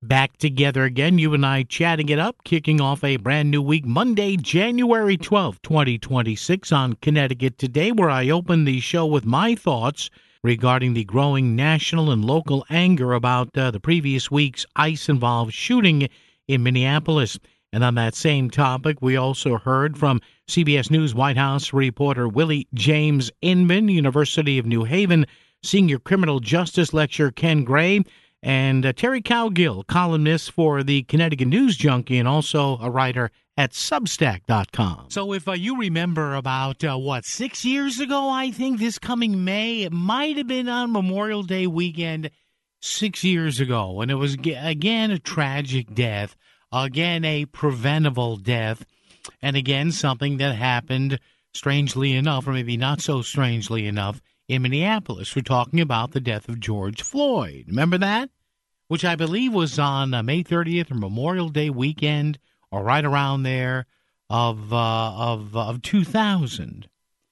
Back together again, you and I chatting it up, kicking off a brand new week, Monday, January 12th, 2026 on Connecticut Today, where I open the show with my thoughts regarding the growing national and local anger about the previous week's ICE-involved shooting in Minneapolis. And on that same topic, we also heard from CBS News White House reporter Willie James Inman, University of New Haven, senior criminal justice lecturer Ken Gray, and Terry Cowgill, columnist for the Connecticut News Junkie and also a writer at Substack.com. So if you remember about, 6 years ago, I think, this coming May, it might have been on Memorial Day weekend 6 years ago, and it was, again, a tragic death, again, a preventable death, and again, something that happened, strangely enough, or maybe not so strangely enough, in Minneapolis. We're talking about the death of George Floyd. Remember that? Which I believe was on May 30th or Memorial Day weekend or right around there of 2000.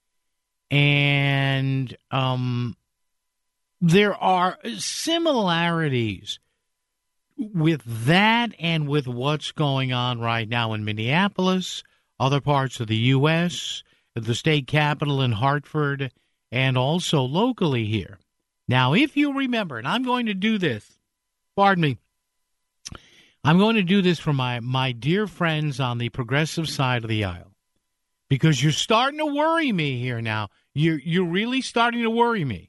And there are similarities with that and with what's going on right now in Minneapolis, other parts of the U.S., the state capitol in Hartford, and also locally here. Now, if you remember, and I'm going to do this, pardon me, I'm going to do this for my dear friends on the progressive side of the aisle, because you're starting to worry me here now. You're really starting to worry me.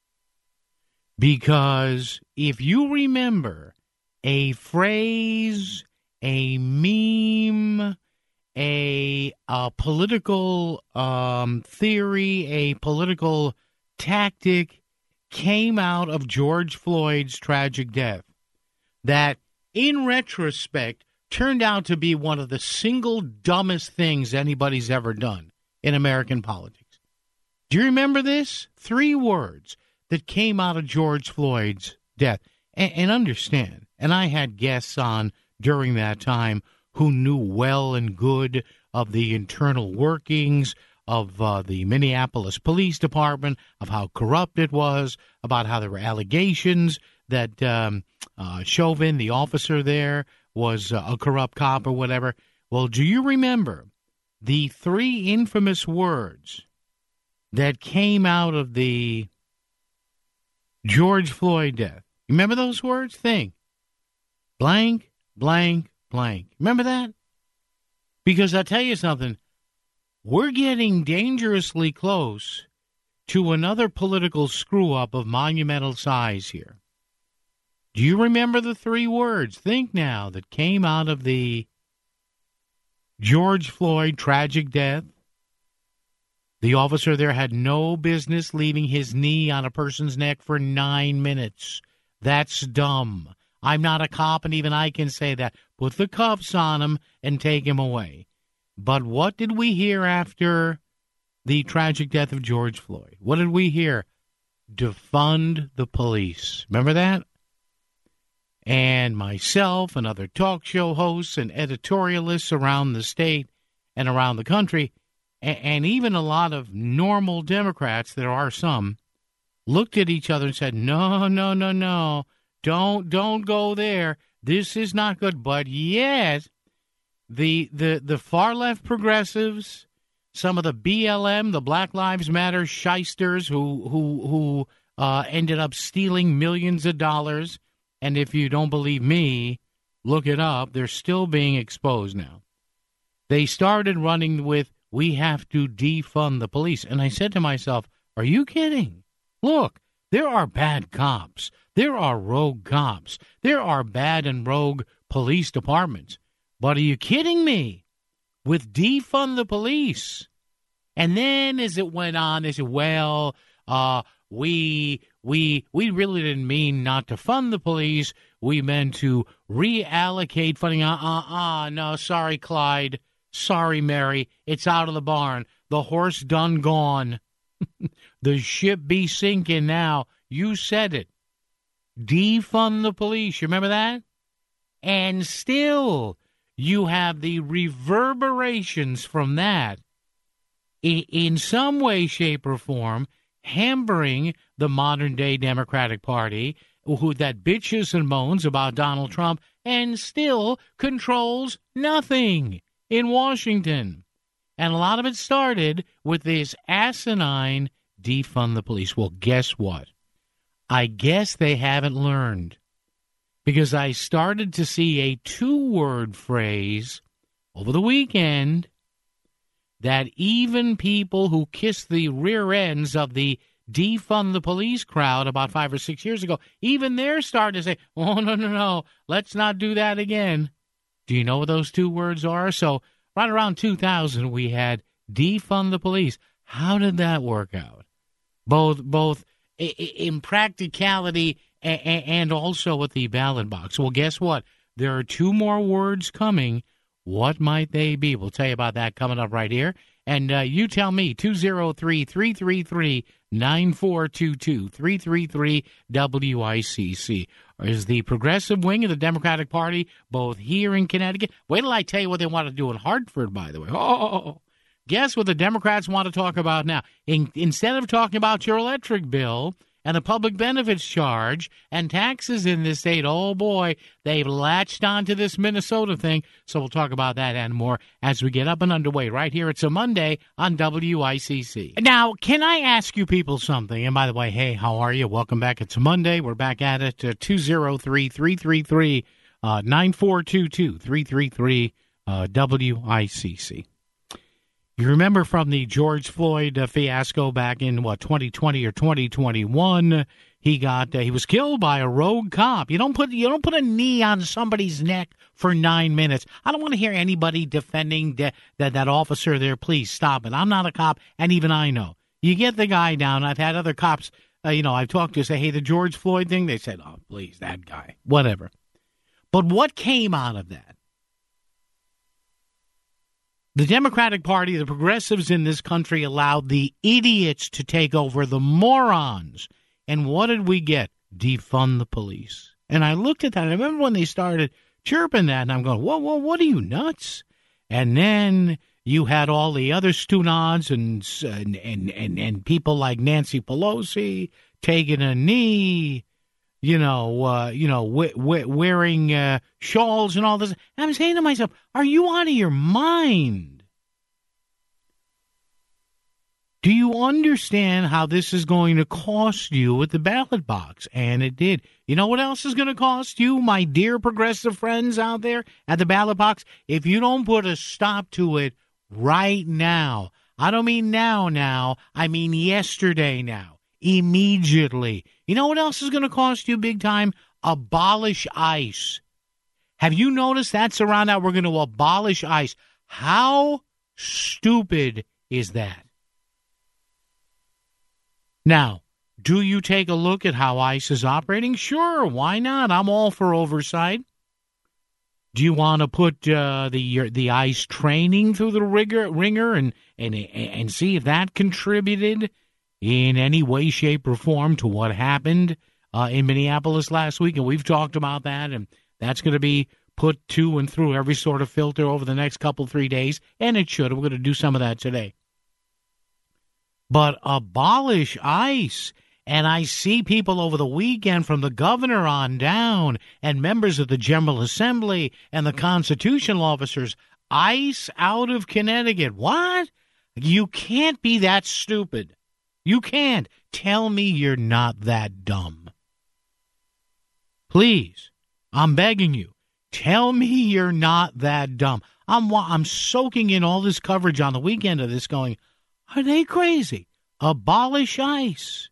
Because if you remember a phrase, a meme, a political theory, a political tactic came out of George Floyd's tragic death that, in retrospect, turned out to be one of the single dumbest things anybody's ever done in American politics. Do you remember this? 3 words that came out of George Floyd's death. And understand, and I had guests on during that time who knew well and good of the internal workings of the Minneapolis Police Department, of how corrupt it was, about how there were allegations that Chauvin, the officer there, was a corrupt cop or whatever. Well, do you remember the 3 infamous words that came out of the George Floyd death? You remember those words? Think. Blank, blank, blank. Remember that? Because I'll tell you something. We're getting dangerously close to another political screw-up of monumental size here. Do you remember the 3 words? Think now, that came out of the George Floyd tragic death? The officer there had no business leaving his knee on a person's neck for 9 minutes. That's dumb. I'm not a cop, and even I can say that. Put the cuffs on him and take him away. But what did we hear after the tragic death of George Floyd? What did we hear? Defund the police. Remember that? And myself and other talk show hosts and editorialists around the state and around the country, and even a lot of normal Democrats, there are some, looked at each other and said, no, no, no, no, don't go there. This is not good. But yet, the far-left progressives, some of the BLM, the Black Lives Matter shysters who ended up stealing millions of dollars, and if you don't believe me, look it up, they're still being exposed now. They started running with, we have to defund the police. And I said to myself, are you kidding? Look, there are bad cops. There are rogue cops. There are bad and rogue police departments. But are you kidding me? With defund the police. And then as it went on, they said, well, we really didn't mean not to fund the police. We meant to reallocate funding. No, sorry, Clyde. Sorry, Mary. It's out of the barn. The horse done gone. The ship be sinking now. You said it. Defund the police. You remember that? And still, you have the reverberations from that in some way, shape, or form, hampering the modern-day Democratic Party, that bitches and moans about Donald Trump and still controls nothing in Washington. And a lot of it started with this asinine defund the police. Well, guess what? I guess they haven't learned, because I started to see a 2-word phrase over the weekend that even people who kissed the rear ends of the defund the police crowd about 5 or 6 years ago, even they're starting to say, oh, no, let's not do that again. Do you know what those 2 words are? So right around 2000, we had defund the police. How did that work out? Both in practicality and also with the ballot box. Well, guess what? There are 2 more words coming. What might they be? We'll tell you about that coming up right here. And you tell me, 203-333-9422, 333-WICC. Is the progressive wing of the Democratic Party both here in Connecticut? Wait till I tell you what they want to do in Hartford, by the way. Oh, guess what the Democrats want to talk about now? Instead of talking about your electric bill and the public benefits charge and taxes in this state, oh boy, they've latched onto this Minnesota thing. So we'll talk about that and more as we get up and underway right here. It's a Monday on WICC. Now, can I ask you people something? And by the way, hey, how are you? Welcome back. It's a Monday. We're back at it. 203-333-9422, 333-WICC. You remember from the George Floyd fiasco back in, 2020 or 2021, he was killed by a rogue cop. You don't put a knee on somebody's neck for 9 minutes. I don't want to hear anybody defending that officer there. Please stop it. I'm not a cop, and even I know. You get the guy down. I've had other cops, I've talked to say, hey, the George Floyd thing, they said, oh, please, that guy, whatever. But what came out of that? The Democratic Party, the progressives in this country, allowed the idiots to take over the morons. And what did we get? Defund the police. And I looked at that. I remember when they started chirping that, and I'm going, whoa, what are you, nuts? And then you had all the other stunads and people like Nancy Pelosi taking a knee, wearing shawls and all this. And I'm saying to myself, are you out of your mind? Do you understand how this is going to cost you at the ballot box? And it did. You know what else is going to cost you, my dear progressive friends out there at the ballot box? If you don't put a stop to it right now. I don't mean now. I mean yesterday now. Immediately. You know what else is going to cost you big time? Abolish ICE. Have you noticed that's around now? We're going to abolish ICE. How stupid is that? Now, do you take a look at how ICE is operating? Sure, why not? I'm all for oversight. Do you want to put the ICE training through the ringer and see if that contributed in any way, shape, or form to what happened in Minneapolis last week? And we've talked about that, and that's going to be put to and through every sort of filter over the next 3 days, and it should. We're going to do some of that today. But abolish ICE. And I see people over the weekend from the governor on down and members of the General Assembly and the constitutional officers, ICE out of Connecticut. What? You can't be that stupid. You can't. Tell me you're not that dumb. Please, I'm begging you. Tell me you're not that dumb. I'm soaking in all this coverage on the weekend of this going, are they crazy? Abolish ICE.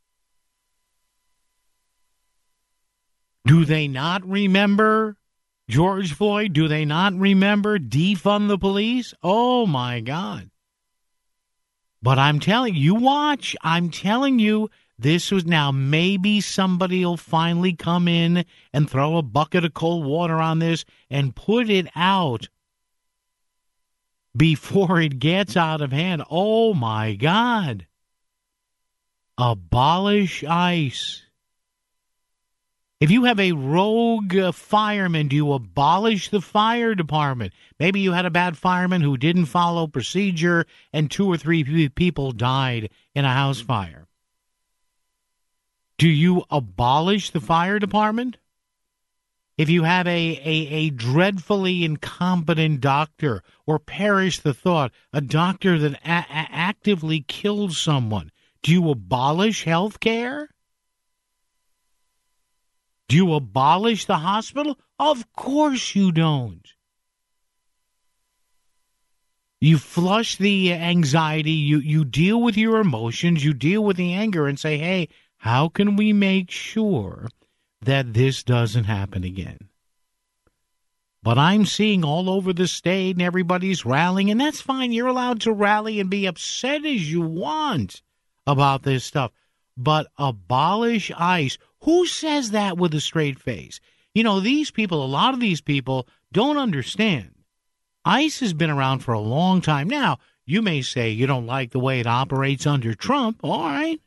Do they not remember George Floyd? Do they not remember defund the police? Oh, my God. But I'm telling you, watch. I'm telling you, this was now maybe somebody will finally come in and throw a bucket of cold water on this and put it out before it gets out of hand. Oh, my God. Abolish ICE. If you have a rogue fireman, do you abolish the fire department? Maybe you had a bad fireman who didn't follow procedure and 2 or 3 people died in a house fire. Do you abolish the fire department? If you have a dreadfully incompetent doctor, or perish the thought, a doctor that actively kills someone, do you abolish health care? Do you abolish the hospital? Of course you don't. You flush the anxiety, you deal with your emotions, you deal with the anger and say, hey, how can we make sure that this doesn't happen again? But I'm seeing all over the state and everybody's rallying, and that's fine. You're allowed to rally and be upset as you want about this stuff. But abolish ICE. Who says that with a straight face? You know, these people, a lot of these people don't understand. ICE has been around for a long time. Now, you may say you don't like the way it operates under Trump. All right.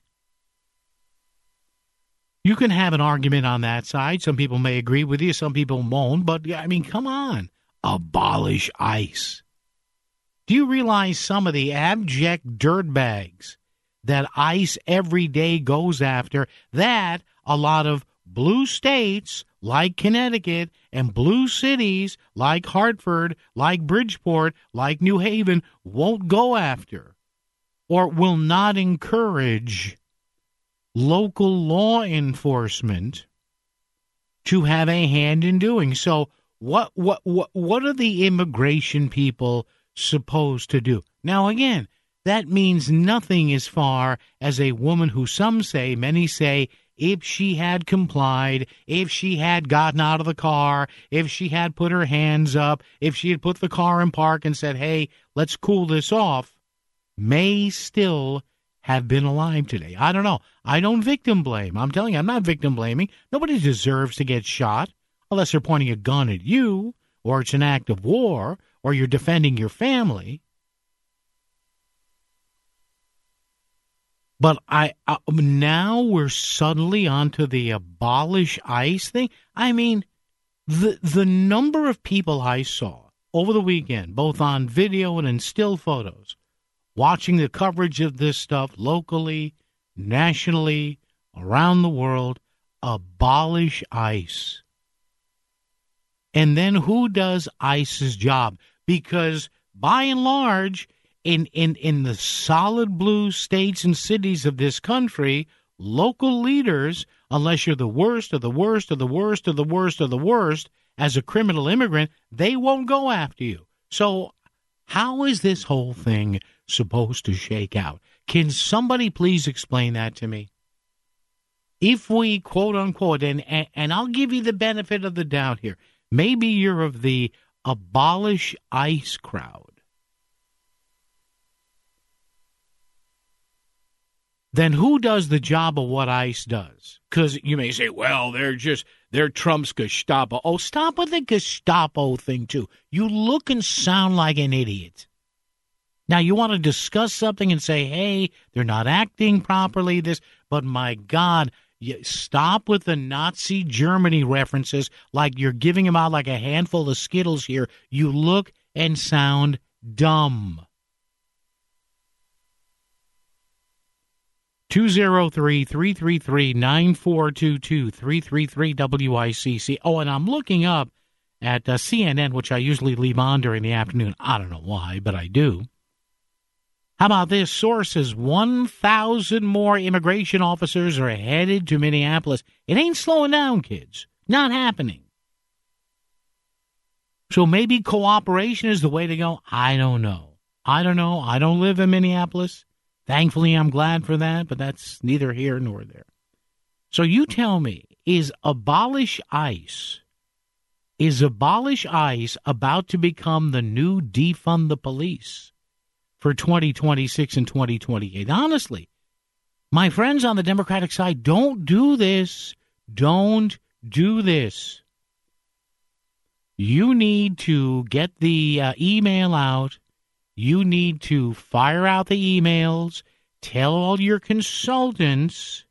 You can have an argument on that side. Some people may agree with you. Some people won't. But, I mean, come on. Abolish ICE. Do you realize some of the abject dirtbags that ICE every day goes after, that a lot of blue states like Connecticut and blue cities like Hartford, like Bridgeport, like New Haven won't go after, or will not encourage local law enforcement to have a hand in doing? So what are the immigration people supposed to do? Now, again, that means nothing as far as a woman who many say, if she had complied, if she had gotten out of the car, if she had put her hands up, if she had put the car in park and said, hey, let's cool this off, may still have been alive today. I don't know. I don't victim blame. I'm telling you, I'm not victim blaming. Nobody deserves to get shot unless they're pointing a gun at you, or it's an act of war, or you're defending your family. But now we're suddenly onto the abolish ICE thing. I mean, the number of people I saw over the weekend, both on video and in still photos, watching the coverage of this stuff locally, nationally, around the world, abolish ICE. And then who does ICE's job? Because by and large, in the solid blue states and cities of this country, local leaders, unless you're the worst of the worst of the worst of the worst of the worst as a criminal immigrant, they won't go after you. So how is this whole thing supposed to shake out? Can somebody please explain that to me? If we, quote unquote, and I'll give you the benefit of the doubt here, maybe you're of the abolish ICE crowd, then who does the job of what ICE does? Because you may say, well, they're Trump's Gestapo. Oh, stop with the Gestapo thing, too. You look and sound like an idiot. Now, you want to discuss something and say, hey, they're not acting properly, but my God, stop with the Nazi Germany references like you're giving them out like a handful of Skittles here. You look and sound dumb. 203-333-9422, 333-WICC. Oh, and I'm looking up at CNN, which I usually leave on during the afternoon. I don't know why, but I do. How about this? Sources, 1,000 more immigration officers are headed to Minneapolis. It ain't slowing down, kids. Not happening. So maybe cooperation is the way to go. I don't know. I don't live in Minneapolis. Thankfully, I'm glad for that, but that's neither here nor there. So you tell me, is abolish ICE about to become the new defund the police for 2026 and 2028? Honestly, my friends on the Democratic side, don't do this. Don't do this. You need to get the email out. You need to fire out the emails, tell all your consultants,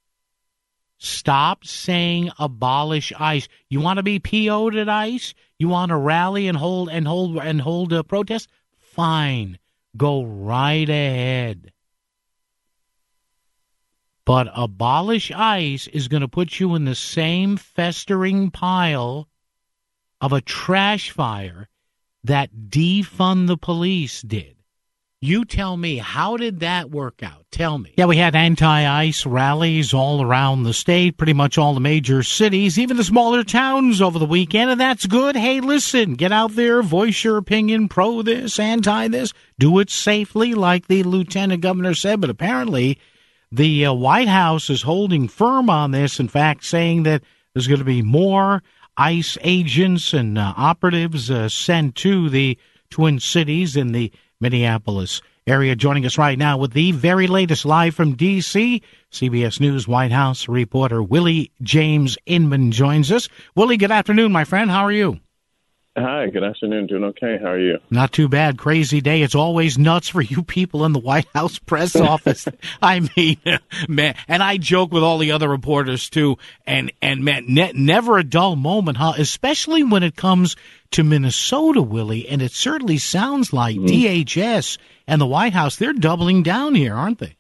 stop saying abolish ICE. You want to be PO'd at ICE? You want to rally and hold a protest? Fine. Go right ahead. But abolish ICE is going to put you in the same festering pile of a trash fire that defund the police did. You tell me, how did that work out? Tell me. Yeah, we had anti-ICE rallies all around the state, pretty much all the major cities, even the smaller towns over the weekend, and that's good. Hey, listen, get out there, voice your opinion, pro this, anti this, do it safely, like the lieutenant governor said, but apparently the White House is holding firm on this, in fact, saying that there's going to be more ICE agents and operatives sent to the Twin Cities in the Minneapolis area. Joining us right now with the very latest live from D.C., CBS News White House reporter Willie James Inman joins us. Willie, good afternoon, my friend. How are you? Hi, good afternoon. Doing okay. How are you? Not too bad. Crazy day. It's always nuts for you people in the White House press office. I mean, man, and I joke with all the other reporters too. And man, never a dull moment, huh? Especially when it comes to Minnesota, Willie. And it certainly sounds like DHS and the White House, they're doubling down here, aren't they?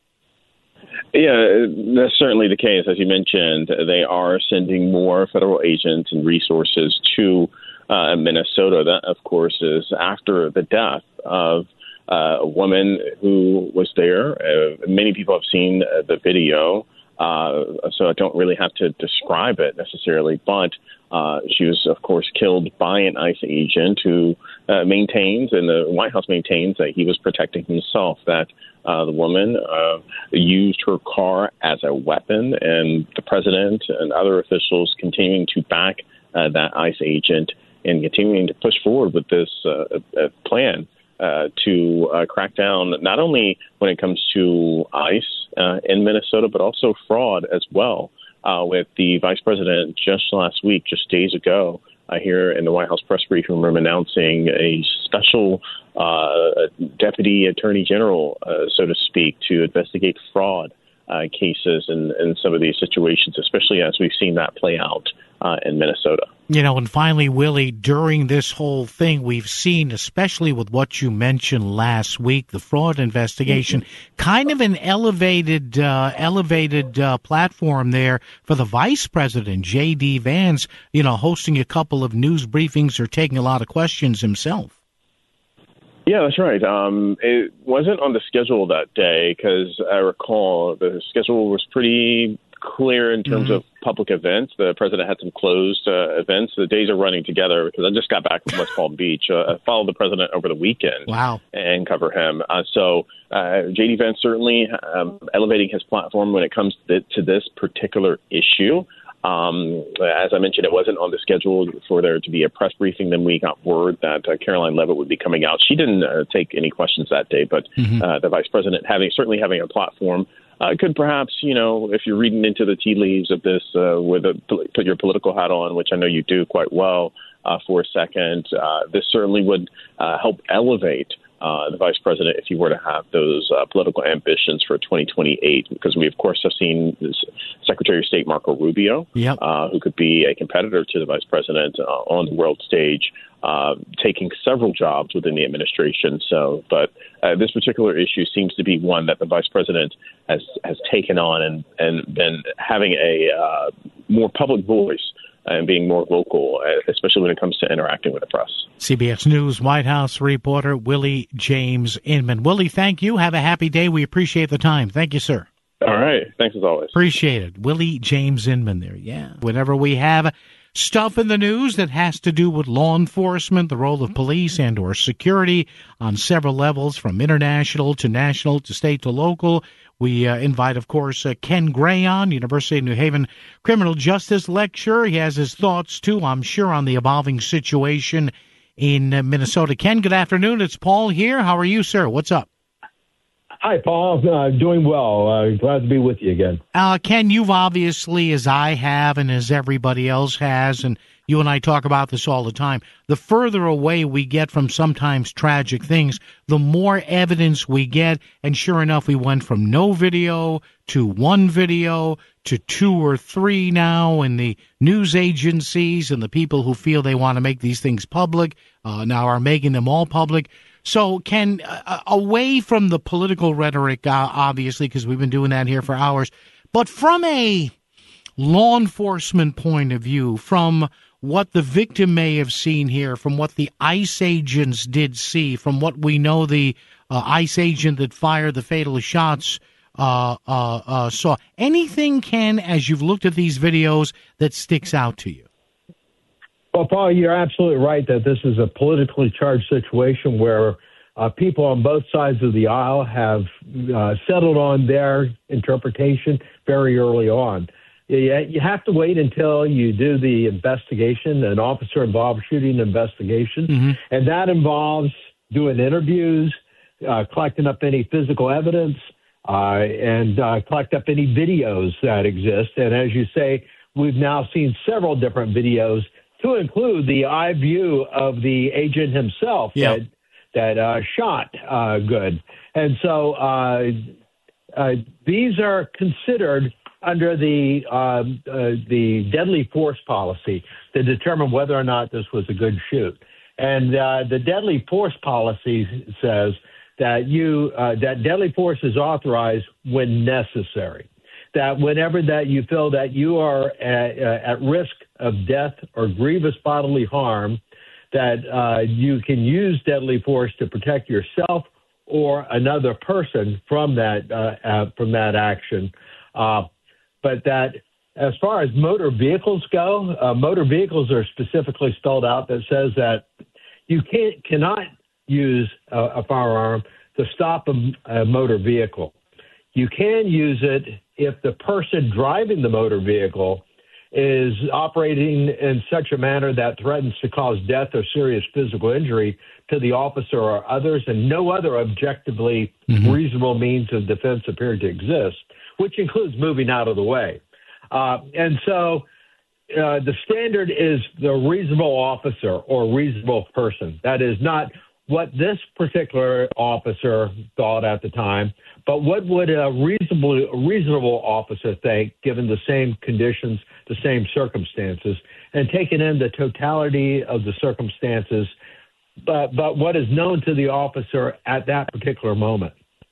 Yeah, that's certainly the case. As you mentioned, they are sending more federal agents and resources to Minnesota. That, of course, is after the death of a woman who was there. Many people have seen the video, so I don't really have to describe it necessarily, but she was, of course, killed by an ICE agent who maintains, and the White House maintains, that he was protecting himself, that the woman used her car as a weapon, and the president and other officials continuing to back that ICE agent and continuing to push forward with this plan to crack down not only when it comes to ICE in Minnesota, but also fraud as well. With the vice president just last week, just days ago, here in the White House press briefing room, announcing a special deputy attorney general, so to speak, to investigate fraud cases in some of these situations, especially as we've seen that play out in Minnesota. You know, and finally, Willie, during this whole thing, we've seen, especially with what you mentioned last week, the fraud investigation, kind of an elevated platform there for the vice president, J.D. Vance, you know, hosting a couple of news briefings or taking a lot of questions himself. Yeah, that's right. It wasn't on the schedule that day because I recall the schedule was pretty clear in terms of public events. The president had some closed events. The days are running together because I just got back from West Palm Beach. I followed the president over the weekend. Wow. And cover him. So J.D. Vance certainly elevating his platform when it comes to this particular issue. As I mentioned, it wasn't on the schedule for there to be a press briefing. Then we got word that Caroline Leavitt would be coming out. She didn't take any questions that day, but the vice president certainly having a platform could perhaps, you know, if you're reading into the tea leaves of this, put your political hat on, which I know you do quite well for a second, this certainly would help elevate the vice president if you were to have those political ambitions for 2028, because we, of course, have seen this Secretary of State Marco Rubio, who could be a competitor to the vice president on the world stage, taking several jobs within the administration. But this particular issue seems to be one that the vice president has taken on and been having a more public voice and being more vocal, especially when it comes to interacting with the press. CBS News White House reporter Willie James Inman. Willie, thank you. Have a happy day. We appreciate the time. Thank you, sir. All right. Thanks as always. Appreciate it. Willie James Inman there. Yeah. Whenever we have stuff in the news that has to do with law enforcement, the role of police and or security on several levels, from international to national to state to local, we invite, of course, Ken Gray on, University of New Haven criminal justice lecturer. He has his thoughts, too, I'm sure, on the evolving situation in Minnesota. Ken, good afternoon. It's Paul here. How are you, sir? What's up? Hi, Paul. Doing well. Glad to be with you again. Ken, you've obviously, as I have and as everybody else has, and you and I talk about this all the time, the further away we get from sometimes tragic things, the more evidence we get. And sure enough, we went from no video to one video to 2 or 3 now, and the news agencies and the people who feel they want to make these things public now are making them all public. So, Ken, away from the political rhetoric, obviously, because we've been doing that here for hours, But from a law enforcement point of view, from what the victim may have seen here, from what the ICE agents did see, from what we know the ICE agent that fired the fatal shots saw, anything, Ken, as you've looked at these videos, that sticks out to you? Well, Paul, you're absolutely right that this is a politically charged situation where people on both sides of the aisle have settled on their interpretation very early on. You have to wait until you do the investigation, an officer-involved shooting investigation, and that involves doing interviews, collecting up any physical evidence, and collect up any videos that exist. And as you say, we've now seen several different videos, to include the eye view of the agent himself that shot Good. And so these are considered under the deadly force policy to determine whether or not this was a good shoot. And the deadly force policy says that that deadly force is authorized when necessary. That whenever that you feel that you are at risk of death or grievous bodily harm, that you can use deadly force to protect yourself or another person from that action. But that as far as motor vehicles go, motor vehicles are specifically spelled out that says that you cannot use a firearm to stop a motor vehicle. You can use it if the person driving the motor vehicle is operating in such a manner that threatens to cause death or serious physical injury to the officer or others, and no other objectively reasonable means of defense appear to exist, which includes moving out of the way. And so the standard is the reasonable officer or reasonable person. That is not what this particular officer thought at the time, but what would a reasonable officer think given the same conditions, the same circumstances, and taking in the totality of the circumstances, but what is known to the officer at that particular moment.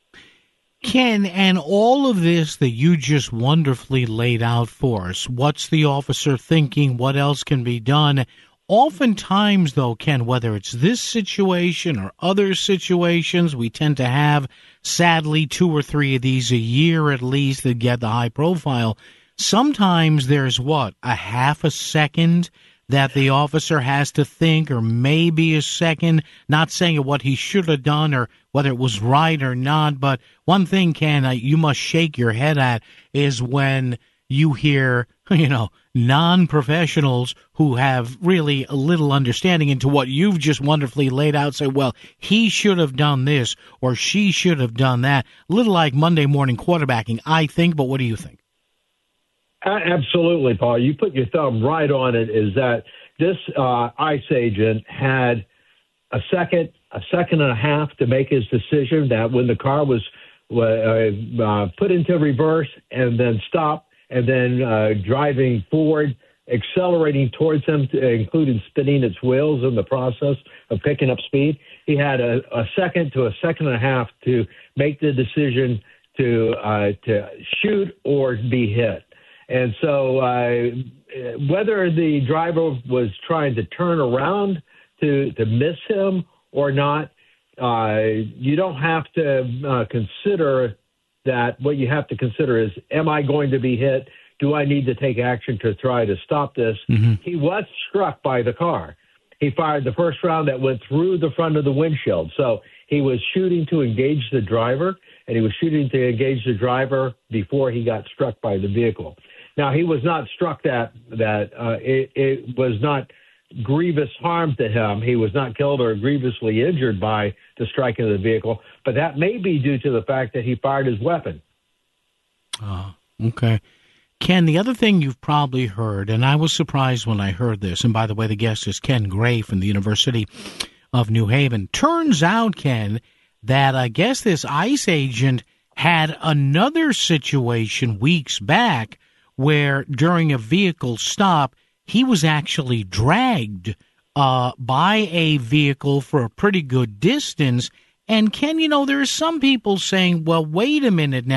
Ken, and all of this that you just wonderfully laid out for us, what's the officer thinking, what else can be done? Oftentimes, though, Ken, whether it's this situation or other situations, we tend to have, sadly, 2 or 3 of these a year at least that get the high profile. Sometimes there's a half a second that the officer has to think, or maybe a second, not saying what he should have done or whether it was right or not. But one thing, Ken, you must shake your head at is when you hear, non-professionals who have really a little understanding into what you've just wonderfully laid out say, well, he should have done this or she should have done that. A little like Monday morning quarterbacking, I think, but what do you think? Absolutely, Paul. You put your thumb right on it, is that this ICE agent had a second and a half to make his decision, that when the car was put into reverse and then stopped, and then driving forward, accelerating towards him, including spinning its wheels in the process of picking up speed. He had a second to a second and a half to make the decision to shoot or be hit. And so whether the driver was trying to turn around to miss him or not, you don't have to consider that. What you have to consider is, am I going to be hit? Do I need to take action to try to stop this? He was struck by the car. He fired the first round that went through the front of the windshield. So he was shooting to engage the driver, and he was shooting to engage the driver before he got struck by the vehicle. Now, he was not struck that it was not grievous harm to him. He was not killed or grievously injured by the striking of the vehicle, but that may be due to the fact that he fired his weapon. Okay. Ken, the other thing you've probably heard, and I was surprised when I heard this, and by the way, the guest is Ken Gray from the University of New Haven. Turns out, Ken, that I guess this ICE agent had another situation weeks back where during a vehicle stop, he was actually dragged by a vehicle for a pretty good distance. And Ken, there are some people saying, well, wait a minute now.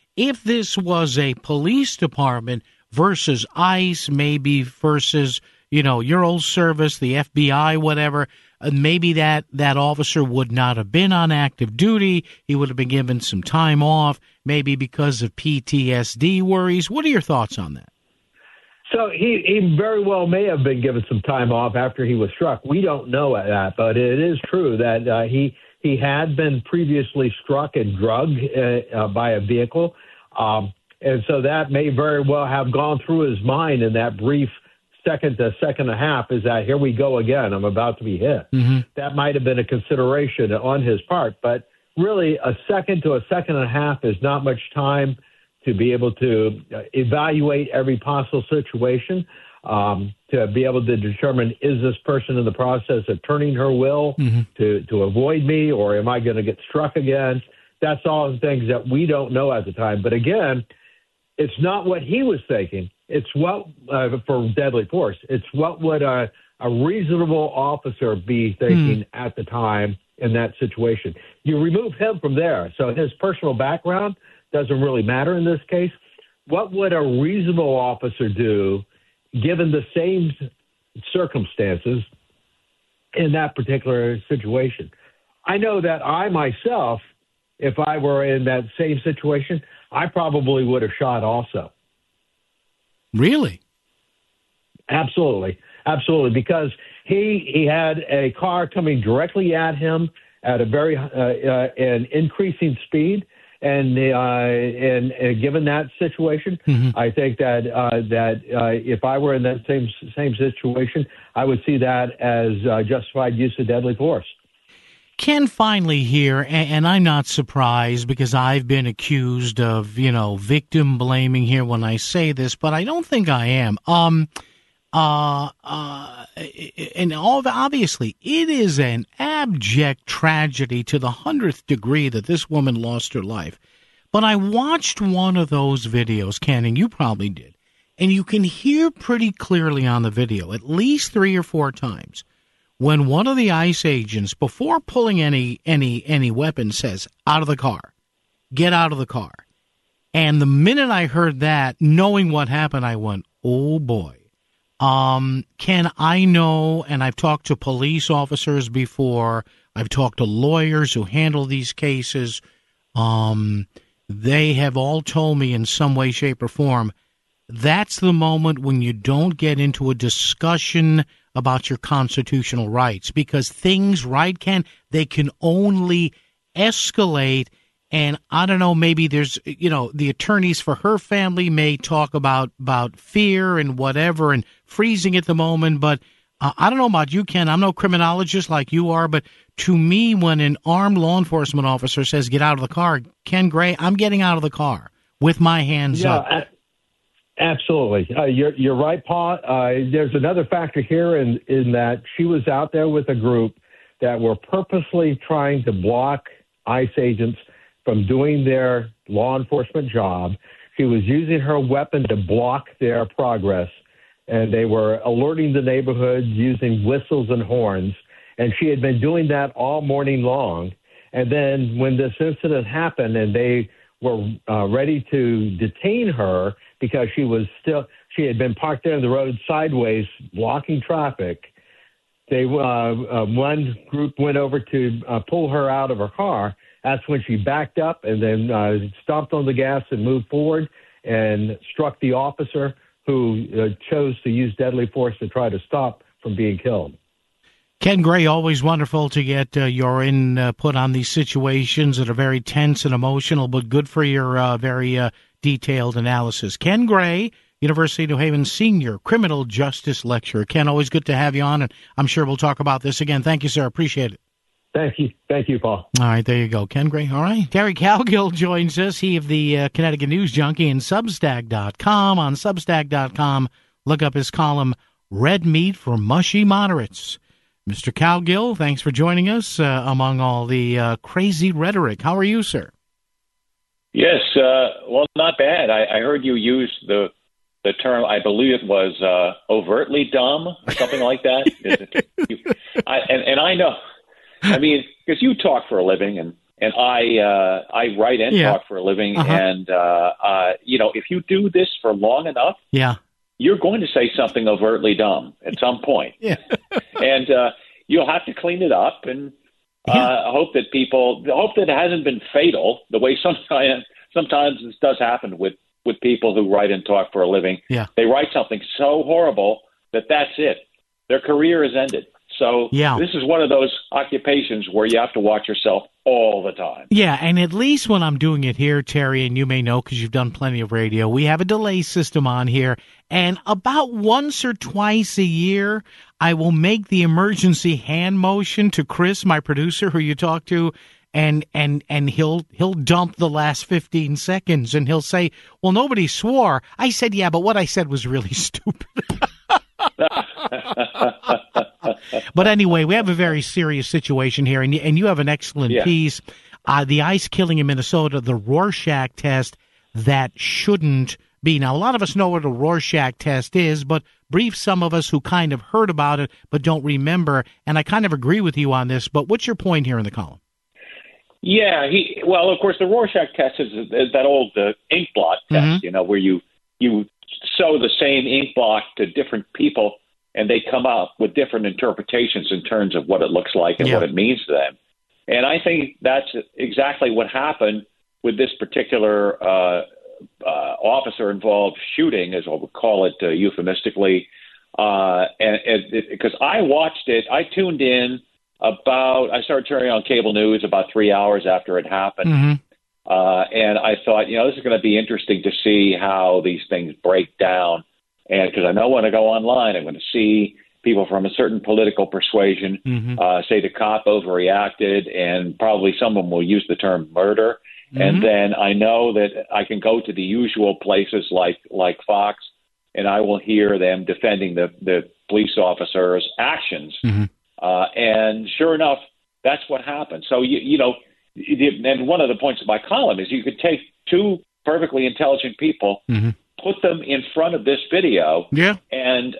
if this was a police department versus ICE, maybe versus, your old service, the FBI, whatever, maybe that officer would not have been on active duty. He would have been given some time off, maybe because of PTSD worries. What are your thoughts on that? So he very well may have been given some time off after he was struck. We don't know that, but it is true that he had been previously struck and drugged by a vehicle. And so that may very well have gone through his mind in that brief second to second and a half, is that here we go again, I'm about to be hit. Mm-hmm. That might have been a consideration on his part, but really a second to a second and a half is not much time to be able to evaluate every possible situation, to be able to determine, is this person in the process of turning her will to avoid me, or am I going to get struck again? That's all things that we don't know at the time. But again, it's not what he was thinking. It's what, for deadly force, it's what would a reasonable officer be thinking at the time in that situation. You remove him from there, so his personal background doesn't really matter in this case. What would a reasonable officer do given the same circumstances in that particular situation? I know that I myself, if I were in that same situation, I probably would have shot also. Really? Absolutely. Absolutely. Because he had a car coming directly at him at a very an increasing speed. And given that situation, I think that if I were in that same situation, I would see that as justified use of deadly force. Ken, finally here, and I'm not surprised because I've been accused of, victim blaming here when I say this, but I don't think I am. And obviously, it is an abject tragedy to the 100th degree that this woman lost her life. But I watched one of those videos, Ken, and you probably did, and you can hear pretty clearly on the video, at least 3 or 4 times, when one of the ICE agents, before pulling any weapon, says, "Out of the car, get out of the car." And the minute I heard that, knowing what happened, I went, oh boy. Ken, I know, and I've talked to police officers before, I've talked to lawyers who handle these cases. They have all told me in some way, shape, or form, that's the moment when you don't get into a discussion about your constitutional rights, because things, right, Ken, they can only escalate. And I don't know, maybe there's, the attorneys for her family may talk about fear and whatever and freezing at the moment. But I don't know about you, Ken. I'm no criminologist like you are. But to me, when an armed law enforcement officer says, get out of the car, Ken Gray, I'm getting out of the car with my hands up. Absolutely. You're right, Paul. There's another factor here in that she was out there with a group that were purposely trying to block ICE agents from doing their law enforcement job. She was using her weapon to block their progress, and they were alerting the neighborhood using whistles and horns, and she had been doing that all morning long. And then when this incident happened and they were ready to detain her because she had been parked there in the road sideways, blocking traffic, one group went over to pull her out of her car. That's when she backed up and then stomped on the gas and moved forward and struck the officer who chose to use deadly force to try to stop from being killed. Ken Gray, always wonderful to get your input on these situations that are very tense and emotional, but good for your very detailed analysis. Ken Gray, University of New Haven Senior Criminal Justice Lecturer. Ken, always good to have you on, and I'm sure we'll talk about this again. Thank you, sir. Appreciate it. Thank you, Paul. All right, there you go. Ken Gray. All right. Terry Calgill joins us. He of the Connecticut News Junkie and Substack.com. On Substack.com, look up his column, Red Meat for Mushy Moderates. Mr. Calgill, thanks for joining us among all the crazy rhetoric. How are you, sir? Yes, well, not bad. I heard you use the term, I believe it was overtly dumb or something like that. And I know, I mean, because you talk for a living and I write and Yeah. talk for a living, Uh-huh. and if you do this for long enough, Yeah. you're going to say something overtly dumb at some point. Yeah. And you'll have to clean it up and hope that it hasn't been fatal, the way sometimes this does happen with people who write and talk for a living. Yeah. They write something so horrible that's it. Their career is ended. So This is one of those occupations where you have to watch yourself all the time. Yeah, and at least when I'm doing it here, Terry, and you may know because you've done plenty of radio, we have a delay system on here, and about once or twice a year, I will make the emergency hand motion to Chris, my producer, who you talk to, and he'll dump the last 15 seconds, and he'll say, "Well, nobody swore." I said, "Yeah, but what I said was really stupid." But anyway, we have a very serious situation here, and you have an excellent piece. The ice killing in Minnesota, the Rorschach test that shouldn't be. Now, a lot of us know what a Rorschach test is, but brief some of us who kind of heard about it but don't remember, and I kind of agree with you on this, but what's your point here in the column? Yeah, of course, the Rorschach test is that old ink blot test, where you show the same ink blot to different people, and they come up with different interpretations in terms of what it looks like and what it means to them. And I think that's exactly what happened with this particular officer-involved shooting, as I would call it euphemistically. Because I watched it, I tuned in I started turning on cable news about 3 hours after it happened. And I thought, this is going to be interesting to see how these things break down. And because I know when I go online, I'm going to see people from a certain political persuasion say the cop overreacted, and probably some of them will use the term murder. And then I know that I can go to the usual places like Fox, and I will hear them defending the police officer's actions. And sure enough, that's what happened. So, and one of the points of my column is you could take two perfectly intelligent people, put them in front of this video, and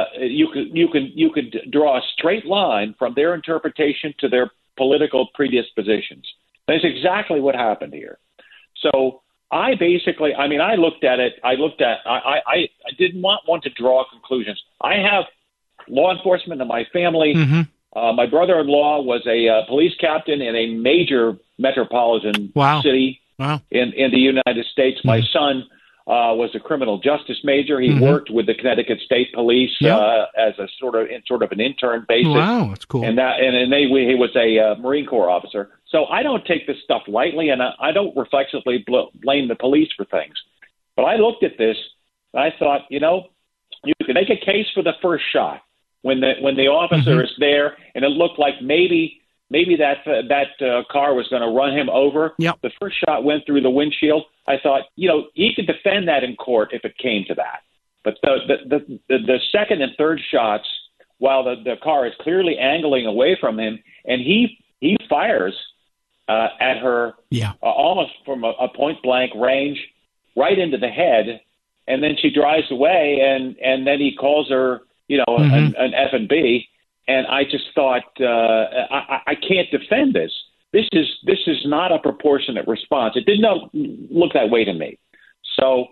you could draw a straight line from their interpretation to their political predispositions. That's exactly what happened here. So I looked at it. I did not want to draw conclusions. I have law enforcement in my family. My brother-in-law was a police captain in a major metropolitan city in the United States. My son was a criminal justice major. He worked with the Connecticut State Police as a sort of an intern basis. Wow, that's cool. And he was a Marine Corps officer. So I don't take this stuff lightly, and I don't reflexively blame the police for things. But I looked at this, and I thought, you can make a case for the first shot when the officer is there, and it looked like maybe that car was going to run him over. The first shot went through the windshield. I thought, he could defend that in court if it came to that. But the second and third shots, while the car is clearly angling away from him, and he fires at her almost from a point blank range right into the head, and then she drives away, and then he calls her an F&B. And I just thought, I can't defend this. This is not a proportionate response. It did not look that way to me. So,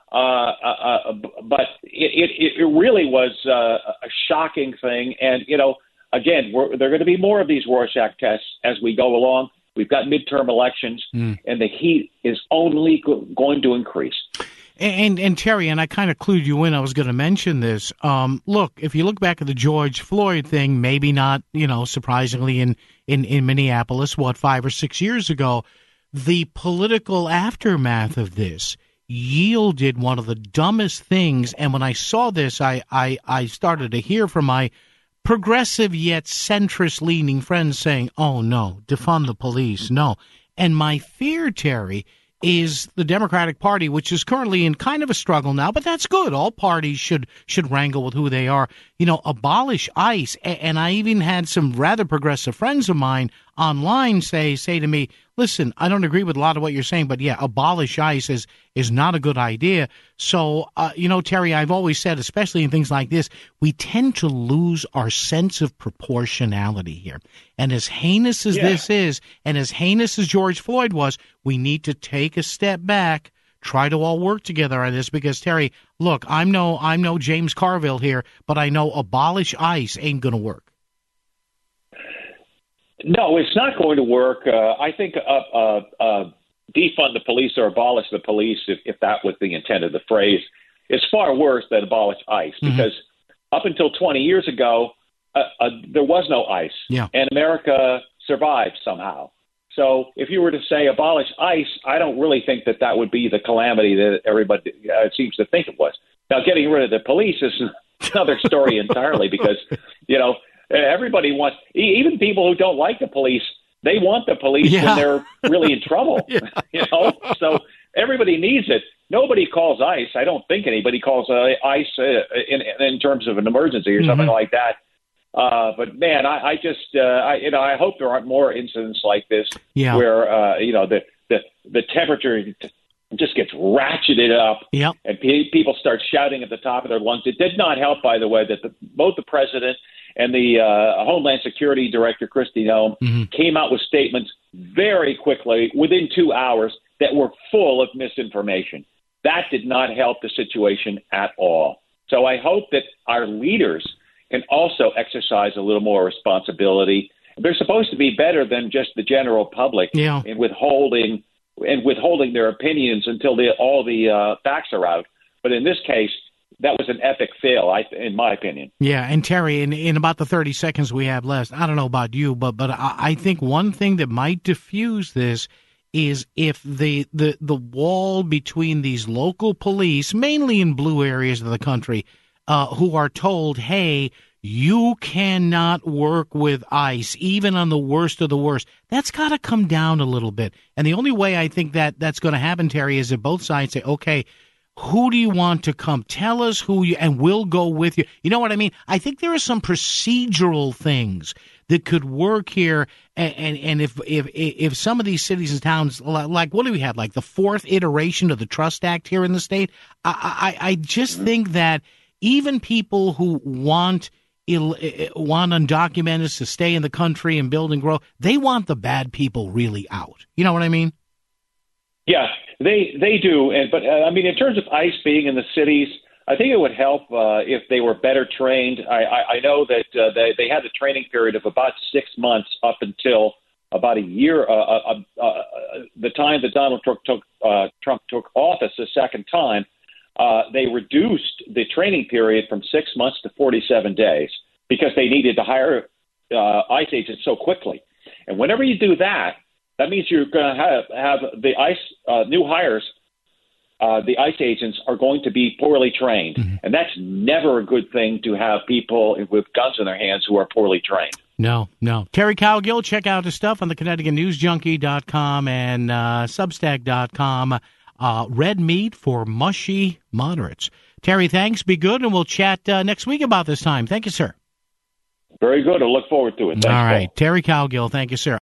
but it really was a shocking thing. And, again, there are going to be more of these Rorschach tests as we go along. We've got midterm elections, and the heat is only going to increase. And Terry, and I kind of clued you in, I was going to mention this. Look, if you look back at the George Floyd thing, maybe not, surprisingly in Minneapolis, 5 or 6 years ago, the political aftermath of this yielded one of the dumbest things. And when I saw this, I started to hear from my progressive yet centrist-leaning friends saying, oh, no, defund the police, no. And my fear, Terry, is the Democratic Party, which is currently in kind of a struggle now, but that's good. All parties should wrangle with who they are. Abolish ICE. And I even had some rather progressive friends of mine online say to me, listen, I don't agree with a lot of what you're saying, but yeah, abolish ICE is not a good idea. So, Terry, I've always said, especially in things like this, we tend to lose our sense of proportionality here. And as heinous as this is, and as heinous as George Floyd was, we need to take a step back, try to all work together on this, because, Terry, look, I'm no James Carville here, but I know abolish ICE ain't going to work. No, it's not going to work. I think defund the police or abolish the police, if that was the intent of the phrase, is far worse than abolish ICE, because up until 20 years ago, there was no ICE, and America survived somehow. So if you were to say abolish ICE, I don't really think that would be the calamity that everybody seems to think it was. Now, getting rid of the police is another story entirely, because, everybody wants, even people who don't like the police, they want the police when they're really in trouble, So everybody needs it. Nobody calls ICE. I don't think anybody calls ICE in terms of an emergency or something like that. But man, I hope there aren't more incidents like this where the temperature just gets ratcheted up and people start shouting at the top of their lungs. It did not help, by the way, that both the president and the Homeland Security Director, Kristi Noem, came out with statements very quickly, within 2 hours, that were full of misinformation. That did not help the situation at all. So I hope that our leaders can also exercise a little more responsibility. They're supposed to be better than just the general public in withholding their opinions until all the facts are out. But in this case, that was an epic fail, in my opinion. Yeah, and Terry, in about the 30 seconds we have left, I don't know about you, but I think one thing that might diffuse this is if the wall between these local police, mainly in blue areas of the country, who are told, hey, you cannot work with ICE, even on the worst of the worst. That's got to come down a little bit. And the only way I think that's going to happen, Terry, is if both sides say, okay, who do you want to come? Tell us who you, and we'll go with you. You know what I mean? I think there are some procedural things that could work here. And if some of these cities and towns, like what do we have, like the fourth iteration of the Trust Act here in the state? I just think that even people who want undocumented to stay in the country and build and grow, they want the bad people really out. You know what I mean? Yeah, they do. But in terms of ICE being in the cities, I think it would help if they were better trained. I know that they had a training period of about 6 months up until about a year, the time that Donald Trump took office a second time. They reduced the training period from 6 months to 47 days because they needed to hire ICE agents so quickly. And whenever you do that, that means you're going to have the ICE new hires. The ICE agents are going to be poorly trained, and that's never a good thing to have people with guns in their hands who are poorly trained. No. Terry Cowgill, check out his stuff on the ConnecticutNewsJunkie.com and Substack.com. Red meat for mushy moderates. Terry, thanks. Be good, and we'll chat next week about this time. Thank you, sir. Very good. I look forward to it. Thanks, all right. Paul. Terry Cowgill, thank you, sir.